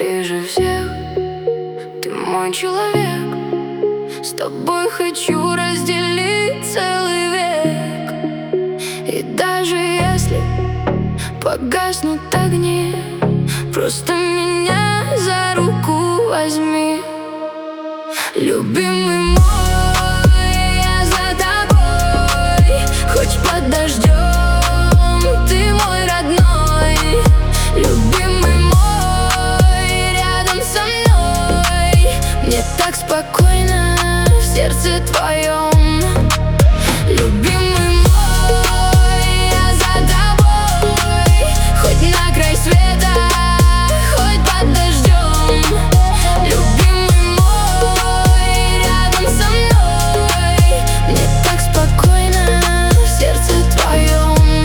ближе всех. Ты мой человек, с тобой хочу разделить целый век. И даже если погаснут огни, просто меня за руку возьми. Любимый мой, я за тобой, хоть под дождем, ты мой родной. Любимый мой, рядом со мной, мне так спокойно в сердце твоем. Любимый мой, я за тобой, хоть на край света, хоть под дождем. Любимый мой, рядом со мной, мне так спокойно в сердце твоем.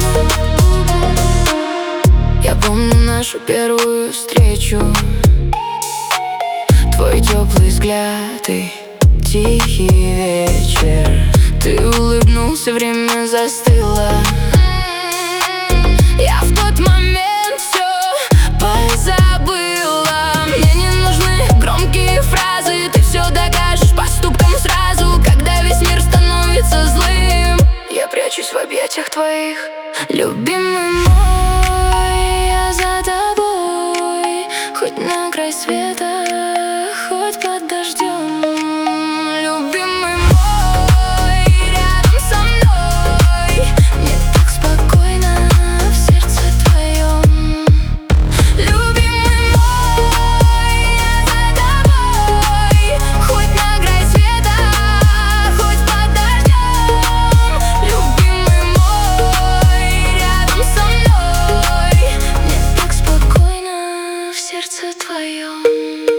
Я помню нашу первую встречу, твой теплый взгляд и тихий вечер. Ты улыбнулся, время застыло. Я в тот момент все позабыла. Мне не нужны громкие фразы, ты все докажешь поступком сразу. Когда весь мир становится злым, я прячусь в объятиях твоих. Любимый мой, я за тобой, хоть на край света, хоть под дождем. Любимый мой, рядом со мной, мне так спокойно в сердце твоем. Любимый мой, я за тобой, хоть на край света, хоть под дождем. Любимый мой, рядом со мной, мне так спокойно в сердце твоем.